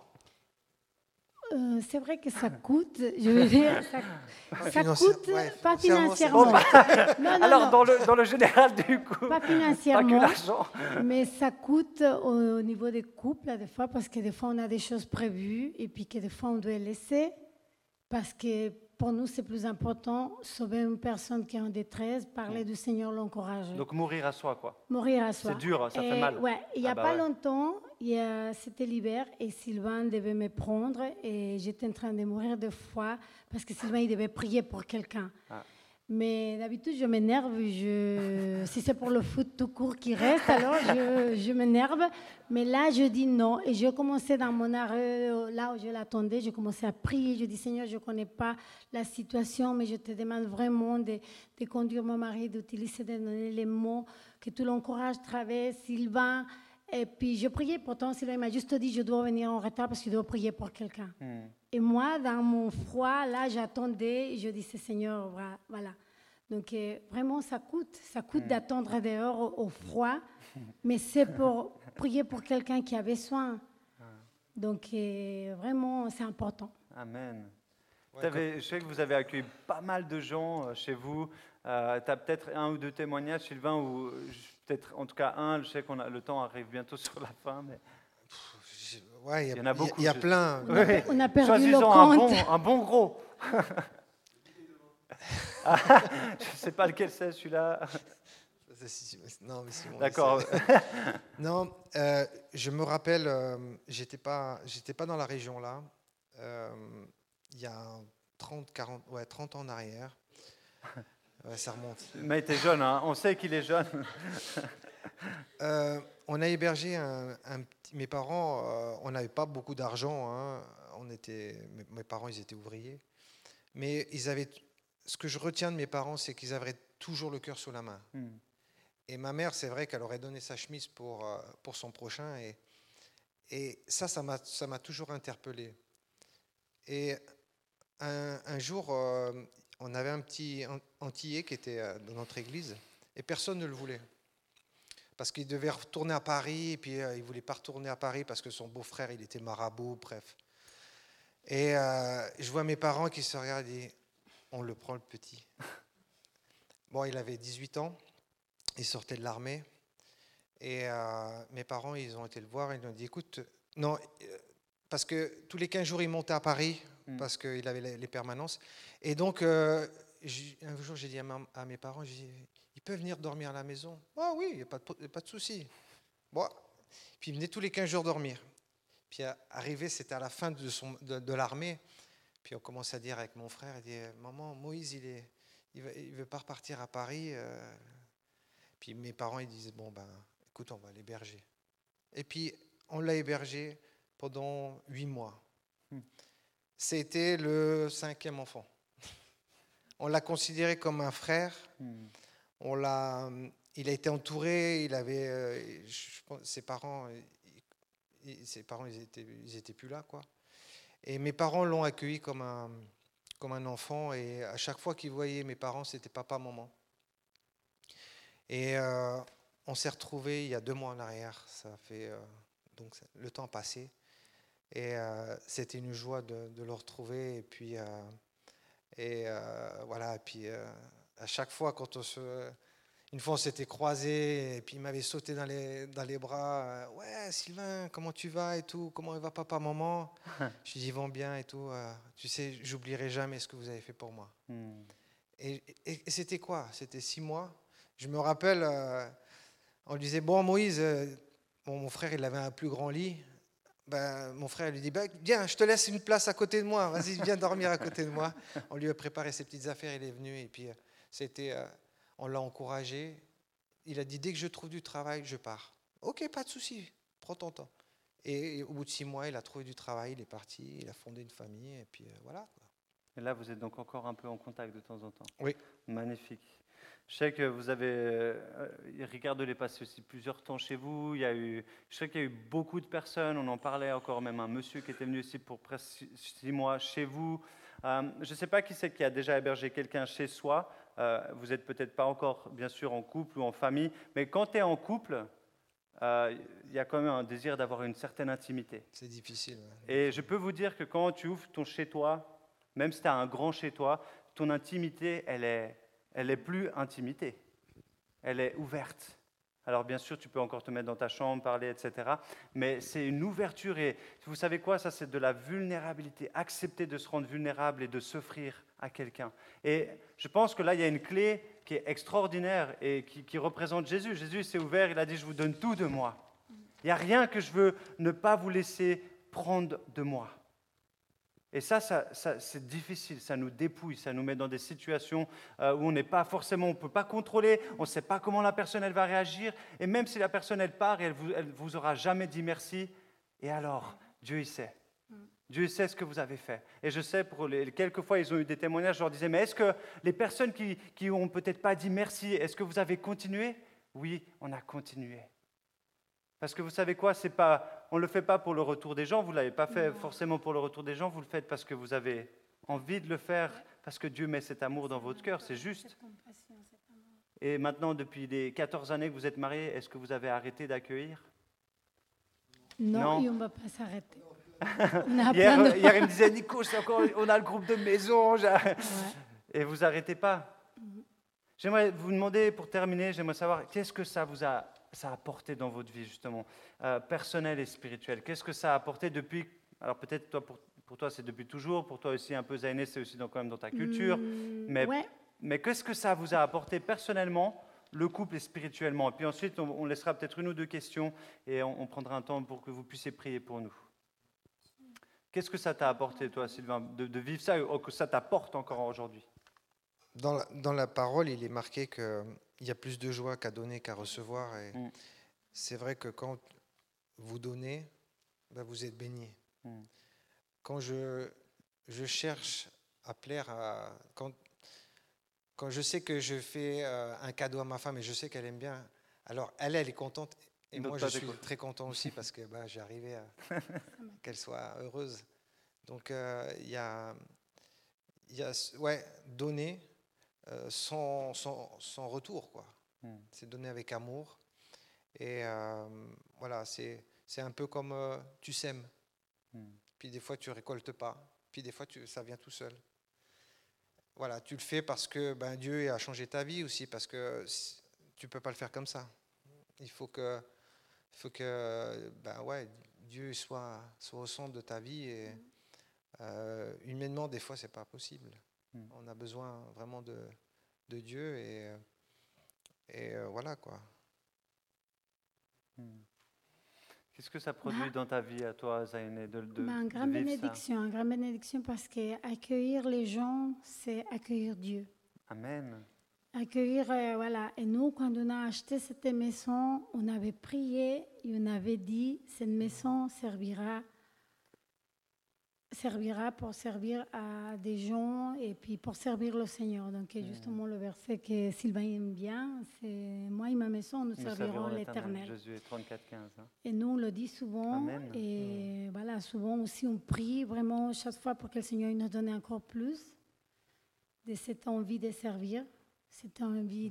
C'est vrai que ça coûte, je veux dire, ça coûte, ouais, pas financièrement, financièrement. Non, Alors, dans le général, du coup, pas pas que financièrement, l'argent. mais ça coûte au niveau des couples, là, des fois, parce que des fois, on a des choses prévues et puis que des fois, on doit laisser parce que pour nous, c'est plus important sauver une personne qui est en détresse, parler du Seigneur, l'encourager. Donc, mourir à soi, quoi. Mourir à soi. C'est dur, ça fait Et, mal. Ouais, il n'y a Ah bah pas ouais. longtemps, c'était l'hiver et Sylvain devait me prendre et j'étais en train de mourir de froid parce que Sylvain, il devait prier pour quelqu'un. Ah. Mais d'habitude, je m'énerve. Si c'est pour le foot tout court qui reste, alors je m'énerve. Mais là, je dis non. Et je commençais dans mon arrêt, là où je l'attendais, je commençais à prier. Je dis, Seigneur, je ne connais pas la situation, mais je te demande vraiment de conduire mon mari, d'utiliser, de donner les mots, que tu l'encourages, traverse, Sylvain. Et puis, je priais. Pourtant, Sylvain m'a juste dit, je dois venir en retard parce que je dois prier pour quelqu'un. Et moi, dans mon froid, là, j'attendais. Je disais, Seigneur, voilà. Donc, vraiment, ça coûte d'attendre dehors au froid, mais c'est pour prier pour quelqu'un qui a besoin. Donc, vraiment, c'est important. Amen. Ouais, Je sais que vous avez accueilli pas mal de gens chez vous. Tu as peut-être un ou deux témoignages, Sylvain, ou peut-être en tout cas un. Je sais que le temps arrive bientôt sur la fin, mais ouais, il y en a beaucoup. Il y a plein. On a perdu le Choisissons compte. un bon gros. Je ne sais pas lequel c'est, celui-là. Non, mais Simon, D'accord. Non, je me rappelle, j'étais pas dans la région là. Il y a 30 ans en arrière. Ouais, ça remonte. Mais tu es jeune, hein. On sait qu'il est jeune. On a hébergé mes parents, on n'avait pas beaucoup d'argent. Hein. Mes parents, ils étaient ouvriers. Mais ce que je retiens de mes parents, c'est qu'ils avaient toujours le cœur sur la main. Et ma mère, c'est vrai qu'elle aurait donné sa chemise pour son prochain. Et ça m'a toujours interpellé. Et un jour, on avait un petit Antillais qui était dans notre église et personne ne le voulait. Parce qu'il devait retourner à Paris et puis il ne voulait pas retourner à Paris parce que son beau-frère, il était marabout, bref. Et je vois mes parents qui se regardent et disent, on le prend le petit. Bon, il avait 18 ans, il sortait de l'armée. Et mes parents, ils ont été le voir et ils lui ont dit, écoute, non, parce que tous les 15 jours, il montait à Paris parce qu'il avait les permanences. Et donc, un jour, j'ai dit à mes parents, j'ai dit, il peut venir dormir à la maison? Ah oui, il n'y a pas de souci. Bon. Puis il venait tous les 15 jours dormir. Puis arrivé, c'était à la fin de l'armée. Puis on commence à dire avec mon frère, il dit, maman, Moïse, il veut pas repartir à Paris. Puis mes parents, ils disaient, bon, ben, écoute, on va l'héberger. Et puis, on l'a hébergé pendant 8 mois. C'était le 5e enfant. On l'a considéré comme un frère. Il a été entouré. Il avait, je pense, ses parents, ils étaient plus là, quoi. Et mes parents l'ont accueilli comme un enfant. Et à chaque fois qu'ils voyaient mes parents, c'était papa, maman. Et on s'est retrouvés il y a 2 mois en arrière. Ça fait donc le temps passé. Et c'était une joie de le retrouver. Et puis Et voilà, et puis à chaque fois, une fois, on s'était croisés, et puis il m'avait sauté dans les bras. Ouais, Sylvain, comment tu vas et tout? Comment va papa, maman? Je lui dis, ils vont bien et tout. Tu sais, j'oublierai jamais ce que vous avez fait pour moi. Et c'était quoi? C'était 6 mois. Je me rappelle, on lui disait, bon, Moïse, mon frère, il avait un plus grand lit. Ben, mon frère lui dit, ben, viens, je te laisse une place à côté de moi. Vas-y, viens dormir à côté de moi. On lui a préparé ses petites affaires, il est venu. Et puis, on l'a encouragé. Il a dit, dès que je trouve du travail, je pars. Ok, pas de souci, prends ton temps. Et au bout de 6 mois, il a trouvé du travail, il est parti, il a fondé une famille, et puis voilà. Et là, vous êtes donc encore un peu en contact de temps en temps. Oui. Magnifique. Je sais que vous avez, Ricardo est passé aussi plusieurs temps chez vous. Je sais qu'il y a eu beaucoup de personnes. On en parlait encore, même un monsieur qui était venu ici pour presque 6 mois chez vous. Je ne sais pas qui c'est qui a déjà hébergé quelqu'un chez soi. Vous n'êtes peut-être pas encore, bien sûr, en couple ou en famille. Mais quand tu es en couple, il y a quand même un désir d'avoir une certaine intimité. C'est difficile. Et je peux vous dire que quand tu ouvres ton chez-toi, même si tu as un grand chez-toi, ton intimité, elle est plus intimité. Elle est ouverte. Alors bien sûr, tu peux encore te mettre dans ta chambre, parler, etc. Mais c'est une ouverture et vous savez quoi? Ça, c'est de la vulnérabilité. Accepter de se rendre vulnérable et de s'offrir à quelqu'un. Et je pense que là, il y a une clé qui est extraordinaire et qui représente Jésus. Jésus s'est ouvert, il a dit, je vous donne tout de moi. Il n'y a rien que je veux ne pas vous laisser prendre de moi. Et ça, c'est difficile, ça nous dépouille, ça nous met dans des situations où on n'est pas forcément, on ne peut pas contrôler, on ne sait pas comment la personne elle va réagir, et même si la personne elle part, elle vous aura jamais dit merci, et alors, Dieu il sait. Dieu sait ce que vous avez fait. Et je sais, quelques fois, ils ont eu des témoignages, je leur disais, mais est-ce que les personnes qui ont peut-être pas dit merci, est-ce que vous avez continué? Oui, on a continué. Parce que vous savez quoi, on ne le fait pas pour le retour des gens, vous ne l'avez pas fait forcément pour le retour des gens, vous le faites parce que vous avez envie de le faire, parce que Dieu met cet amour dans votre cœur, c'est juste. Et maintenant, depuis les 14 années que vous êtes mariés, est-ce que vous avez arrêté d'accueillir? Non, on ne va pas s'arrêter. Hier, il me disait, Nico, on a le groupe de maison, et vous n'arrêtez pas. J'aimerais vous demander, pour terminer, j'aimerais savoir, qu'est-ce que ça a apporté dans votre vie, justement, personnelle et spirituelle? Qu'est-ce que ça a apporté depuis, alors peut-être pour toi c'est depuis toujours, pour toi aussi un peu Zainé, c'est aussi quand même dans ta culture, mais qu'est-ce que ça vous a apporté personnellement, le couple et spirituellement? Et puis ensuite, on laissera peut-être une ou deux questions et on prendra un temps pour que vous puissiez prier pour nous. Qu'est-ce que ça t'a apporté, toi, Sylvain, de vivre ça, ou que ça t'apporte encore aujourd'hui? Dans la parole, il est marqué qu'il y a plus de joie qu'à donner qu'à recevoir. Et c'est vrai que quand vous donnez, vous êtes béni. Quand je cherche à plaire quand je sais que je fais un cadeau à ma femme et je sais qu'elle aime bien, alors elle est contente. Et moi, je suis très content aussi parce que j'ai arrivé à qu'elle soit heureuse. Donc, il y a donner sans retour, quoi. C'est donner avec amour. Et voilà, c'est un peu comme tu sèmes. Puis des fois, tu récoltes pas. Puis des fois, ça vient tout seul. Voilà, tu le fais parce que Dieu a changé ta vie aussi, parce que tu peux pas le faire comme ça. Il faut que Dieu soit au centre de ta vie et humainement des fois c'est pas possible. On a besoin vraiment de Dieu et voilà quoi. Qu'est-ce que ça produit dans ta vie à toi, Zainé, de une grande bénédiction parce que accueillir les gens, c'est accueillir Dieu. Amen. Accueillir, voilà. Et nous, quand on a acheté cette maison, on avait prié et on avait dit, cette maison servira pour servir à des gens et puis pour servir le Seigneur. Donc, justement, le verset que Sylvain aime bien, c'est « Moi et ma maison, nous servirons l'Éternel ». Jésus 34, 15. Et nous, on le dit souvent. Amen. Et voilà, souvent aussi, on prie vraiment chaque fois pour que le Seigneur nous donne encore plus de cette envie de servir, cette envie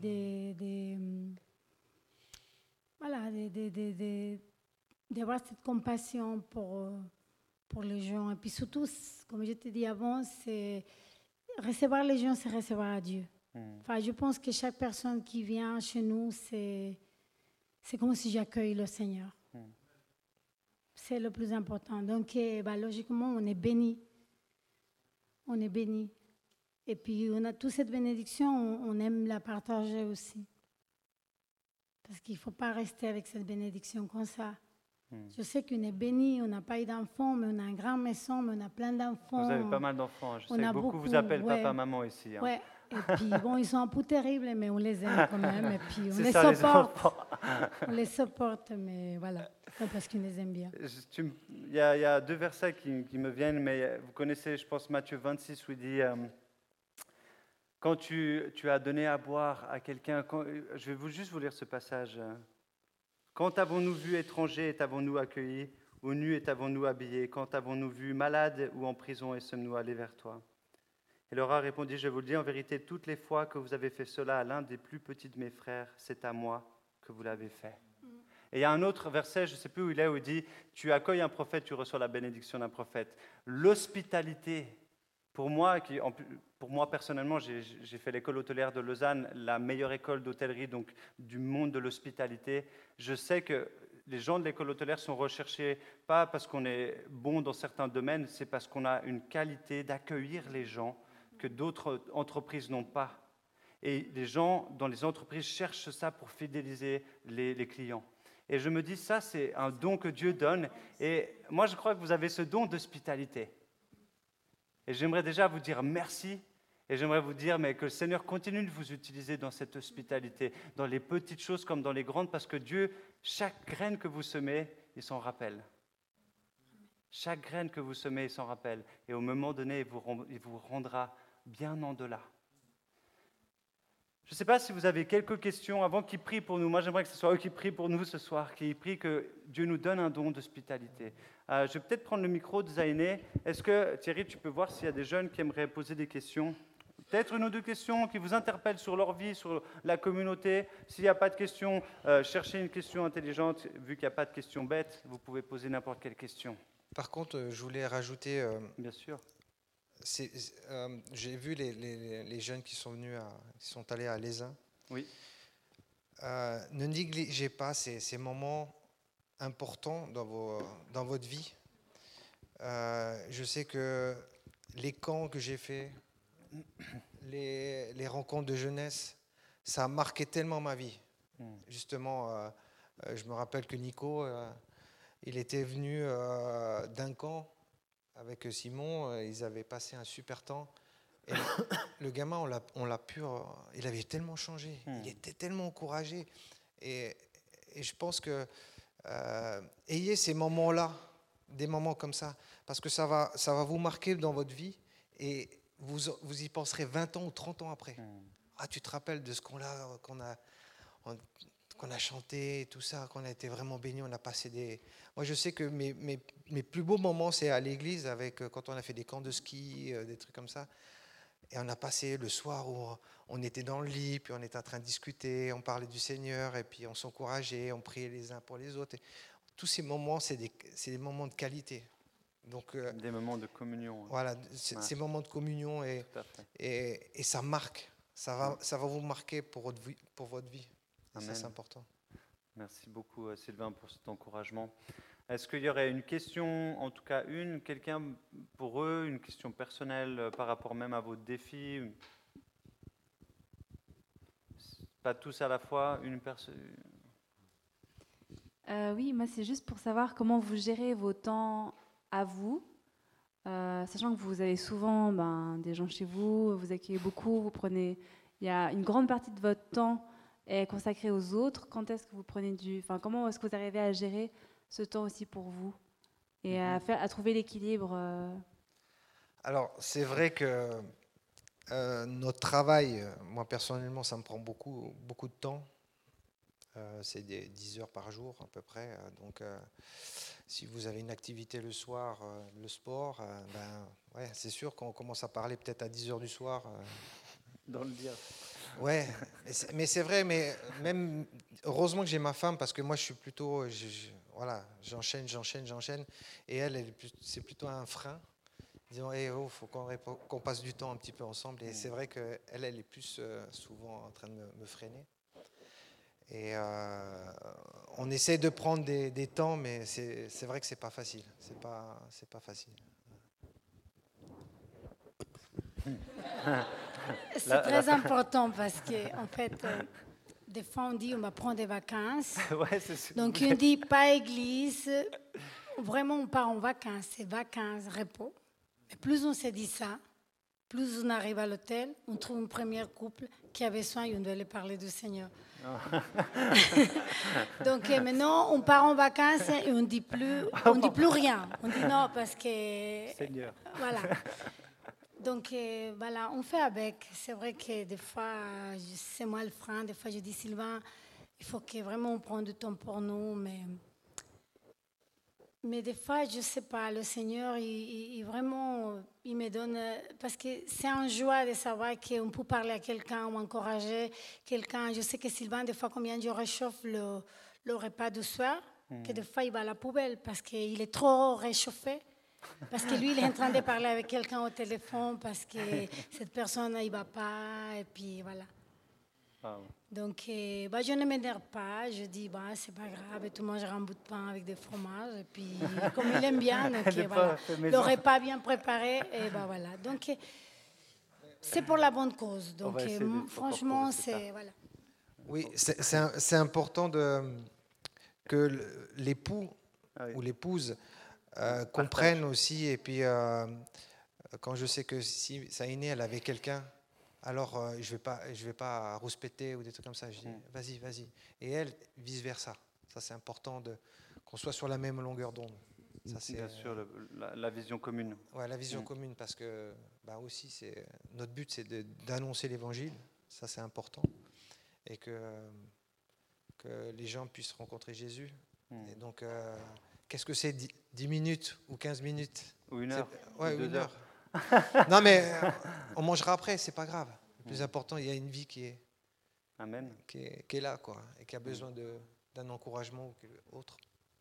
d'avoir cette compassion pour les gens. Et puis surtout, comme je t'ai dit avant, c'est recevoir les gens, c'est recevoir à Dieu. Enfin, je pense que chaque personne qui vient chez nous, c'est comme si j'accueille le Seigneur. C'est le plus important. Donc, logiquement, on est béni. On est béni. Et puis, on a toute cette bénédiction, on aime la partager aussi. Parce qu'il ne faut pas rester avec cette bénédiction comme ça. Je sais qu'on est béni, on n'a pas eu d'enfants, mais on a une grande maison, mais on a plein d'enfants. Vous avez pas mal d'enfants. Je sais que beaucoup vous ouais, appellent papa-maman ici. Hein. Ouais. Et puis, bon, ils sont un peu terribles, mais on les aime quand même. Et puis, on C'est les ça, supporte. les enfants. On les supporte, mais voilà. Non, parce qu'on les aime bien. Il y a deux versets qui me viennent, mais vous connaissez, je pense, Matthieu 26, où il dit quand tu as donné à boire à quelqu'un, je vais juste vous lire ce passage. Quand avons-nous vu étranger et t'avons-nous accueilli, ou nu et t'avons-nous habillé? Quand avons-nous vu malade ou en prison et sommes-nous allés vers toi? Et Laura répondit, je vous le dis en vérité, toutes les fois que vous avez fait cela à l'un des plus petits de mes frères, c'est à moi que vous l'avez fait. Et il y a un autre verset, je ne sais plus où il est, où il dit, tu accueilles un prophète, tu reçois la bénédiction d'un prophète. L'hospitalité, pour moi personnellement, j'ai fait l'école hôtelière de Lausanne, la meilleure école d'hôtellerie donc du monde de l'hospitalité. Je sais que les gens de l'école hôtelière sont recherchés pas parce qu'on est bon dans certains domaines, c'est parce qu'on a une qualité d'accueillir les gens que d'autres entreprises n'ont pas. Et les gens dans les entreprises cherchent ça pour fidéliser les clients. Et je me dis, ça, c'est un don que Dieu donne. Et moi, je crois que vous avez ce don d'hospitalité. Et j'aimerais déjà vous dire merci. Et j'aimerais vous dire que le Seigneur continue de vous utiliser dans cette hospitalité, dans les petites choses comme dans les grandes, parce que Dieu, chaque graine que vous semez, il s'en rappelle. Chaque graine que vous semez, il s'en rappelle. Et au moment donné, il vous rendra bien en delà. Je ne sais pas si vous avez quelques questions avant qu'ils prient pour nous. Moi, j'aimerais que ce soit eux qui prient pour nous ce soir, qui prient que Dieu nous donne un don d'hospitalité. Je vais peut-être prendre le micro de Zainé. Est-ce que, Thierry, tu peux voir s'il y a des jeunes qui aimeraient poser des questions? Peut-être une ou deux questions qui vous interpellent sur leur vie, sur la communauté. S'il n'y a pas de questions, cherchez une question intelligente. Vu qu'il n'y a pas de questions bêtes, vous pouvez poser n'importe quelle question. Par contre, je voulais rajouter... Bien sûr. J'ai vu les jeunes qui sont allés à l'ESA. Oui. Ne négligez pas ces moments importants dans votre vie. Je sais que les camps que j'ai faits, les rencontres de jeunesse, ça a marqué tellement ma vie. Justement, je me rappelle que Nico, il était venu d'un camp avec Simon, ils avaient passé un super temps. Et le gamin, il avait tellement changé, il était tellement encouragé. Et je pense que ayez ces moments-là, des moments comme ça, parce que ça va vous marquer dans votre vie et vous y penserez 20 ans ou 30 ans après. Ah, tu te rappelles de ce qu'on a chanté, tout ça, qu'on a été vraiment bénis, on a passé des... Moi, je sais que mes plus beaux moments, c'est à l'église, quand on a fait des camps de ski, des trucs comme ça. Et on a passé le soir où on était dans le lit, puis on était en train de discuter, on parlait du Seigneur, et puis on s'encourageait, on priait les uns pour les autres. Et tous ces moments, c'est des moments de qualité. Donc, des moments de communion. Voilà, ces moments de communion, et ça marque. Ça va vous marquer pour votre vie. Ça, c'est important. Merci beaucoup, Sylvain, pour cet encouragement. Est-ce qu'il y aurait une question, en tout cas quelqu'un pour eux, une question personnelle par rapport même à vos défis? Pas tous à la fois, une personne. Oui, moi c'est juste pour savoir comment vous gérez vos temps à vous, sachant que vous avez souvent des gens chez vous, vous accueillez beaucoup, il y a une grande partie de votre temps est consacrée aux autres. Quand est-ce que vous prenez comment est-ce que vous arrivez à gérer ce temps aussi pour vous et à trouver l'équilibre Alors, c'est vrai que notre travail, moi personnellement, ça me prend beaucoup, beaucoup de temps. C'est des 10 heures par jour à peu près. Donc, si vous avez une activité le soir, le sport, ouais, c'est sûr qu'on commence à parler peut-être à 10 heures du soir. Dans le dire. Ouais, mais c'est vrai, mais même heureusement que j'ai ma femme, parce que moi je suis plutôt, voilà, j'enchaîne, et elle c'est plutôt un frein. disant faut qu'on passe du temps un petit peu ensemble. Et c'est vrai qu'elle est plus souvent en train de me freiner. Et on essaie de prendre des temps, mais c'est vrai que c'est pas facile. C'est pas facile. C'est très important parce qu'en fait, des fois on dit on va prendre des vacances. Ouais, c'est Donc on dit pas église. Vraiment, on part en vacances. C'est vacances, repos. Et plus on se dit ça, plus on arrive à l'hôtel, on trouve un premier couple qui a besoin et on doit aller parler du Seigneur. Donc maintenant, on part en vacances et on dit plus rien. On dit non parce que Seigneur. Voilà. Donc voilà, on fait avec. C'est vrai que des fois, c'est moi le frein. Des fois, je dis Sylvain, il faut que vraiment on prenne du temps pour nous, mais des fois, je ne sais pas, le Seigneur, il vraiment, il me donne... Parce que c'est un joie de savoir qu'on peut parler à quelqu'un ou encourager quelqu'un. Je sais que Sylvain, des fois, combien je réchauffe le repas du soir, que des fois, il va à la poubelle parce qu'il est trop réchauffé. Parce que lui, il est en train de parler avec quelqu'un au téléphone parce que cette personne, il ne va pas, et puis voilà. Wow. Donc, je ne m'énerve pas. Je dis, c'est pas grave, tout mangera un bout de pain avec des fromages. Et puis, comme il aime bien, donc, voilà. Le repas bien préparé, et voilà. Donc, c'est pour la bonne cause. Donc, franchement, c'est... Voilà. Oui, c'est important que l'époux ou l'épouse comprennent aussi. Et puis, quand je sais que si Saïné, elle avait quelqu'un, alors je vais pas rouspéter ou des trucs comme ça. Je dis, vas-y. Et elle, vice-versa. Ça, c'est important qu'on soit sur la même longueur d'onde. Ça, c'est, bien sûr, la vision commune. Ouais, la vision commune, parce que aussi, notre but, c'est d'annoncer l'Évangile. Ça, c'est important. Et que les gens puissent rencontrer Jésus. Et donc, qu'est-ce que c'est 10 minutes ou 15 minutes? Ou une heure. Ouais, une heure. Non, mais on mangera après, c'est pas grave. Le plus important, il y a une vie qui est, Amen. qui est là, quoi, et qui a besoin d'un encouragement ou autre.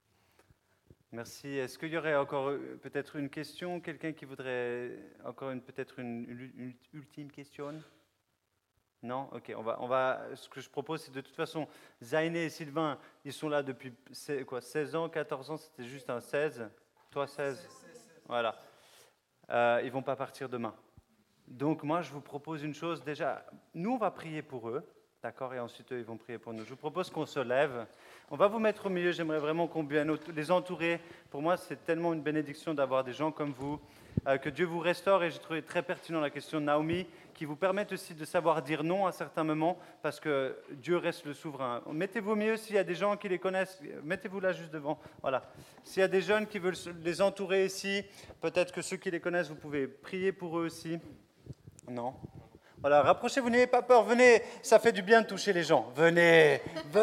Merci. Est-ce qu'il y aurait encore peut-être une question, quelqu'un qui voudrait encore peut-être une ultime question? Non? Ok. Ce que je propose, c'est de toute façon, Zainé et Sylvain, ils sont là depuis 16 ans, 14 ans, c'était juste un 16. Toi, 16. Voilà. Ils ne vont pas partir demain. Donc moi, je vous propose une chose. Déjà, nous, on va prier pour eux, d'accord? Et ensuite, eux, ils vont prier pour nous. Je vous propose qu'on se lève. On va vous mettre au milieu. J'aimerais vraiment qu'on vienne les entourer. Pour moi, c'est tellement une bénédiction d'avoir des gens comme vous. Que Dieu vous restaure. Et j'ai trouvé très pertinent la question de Naomi, qui vous permettent aussi de savoir dire non à certains moments, parce que Dieu reste le souverain. Mettez-vous au milieu s'il y a des gens qui les connaissent. Mettez-vous là juste devant. Voilà. S'il y a des jeunes qui veulent les entourer ici, peut-être que ceux qui les connaissent, vous pouvez prier pour eux aussi. Non. Voilà, rapprochez-vous, n'ayez pas peur, venez, ça fait du bien de toucher les gens. Venez.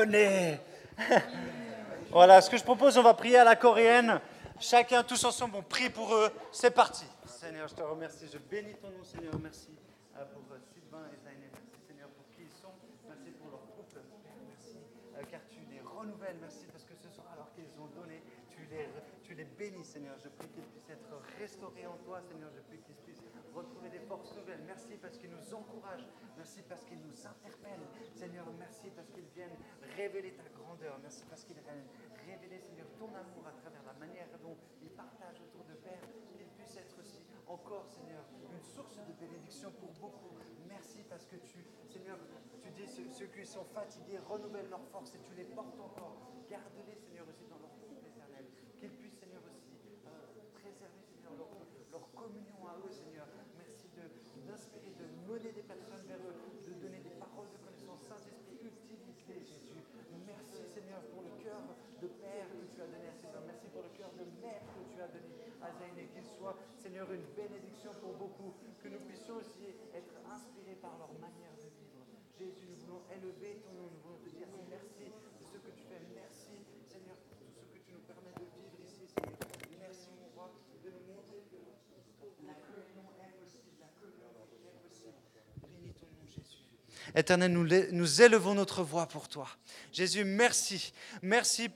Voilà, ce que je propose, on va prier à la coréenne. Chacun, tous ensemble, on prie pour eux. C'est parti. Seigneur, je te remercie, je bénis ton nom, Seigneur. Merci pour Sylvain et Zainé. Merci, Seigneur, pour qui ils sont. Merci pour leur couple. Merci, car tu les renouvelles. Merci parce que ce soir, alors qu'ils ont donné, tu les bénis, Seigneur. Je prie qu'ils puissent être restaurés en toi, Seigneur. Je prie qu'ils puissent retrouver des forces nouvelles. Merci parce qu'ils nous encouragent. Merci parce qu'ils nous interpellent. Seigneur, merci parce qu'ils viennent révéler ta grandeur. Merci parce qu'ils viennent révéler, Seigneur, ton amour à travers la manière dont ils partagent autour de Père. Qu'ils puissent être aussi encore, Seigneur, une source de bénédiction pour beaucoup. Merci parce que Seigneur, tu dis ceux qui sont fatigués renouvellent leur force et tu les portes encore. Garde-les, Seigneur, aussi dans leur couple éternel. Qu'ils puissent, Seigneur, aussi préserver, Seigneur, leur communion à eux, Seigneur. Merci d'inspirer, de mener des personnes vers eux, de donner des paroles de connaissance. Saint-Esprit, utilise-les, Jésus. Merci, Seigneur, pour le cœur de Père que tu as donné à Sylvain. Merci pour le cœur de Mère que tu as donné à Zainé. Qu'il soit, Seigneur, une bénédiction pour beaucoup. Que nous puissions aussi être inspirés par leur manière de vivre. Jésus, nous voulons élever ton nom. Nous voulons te dire merci de ce que tu fais. Merci, Seigneur, pour tout ce que tu nous permets de vivre ici, Seigneur. Merci, mon roi, de nous montrer que la communion est possible. La communion est possible. Bénis ton nom, Jésus. Éternel, nous élevons notre voix pour toi. Jésus, merci. Merci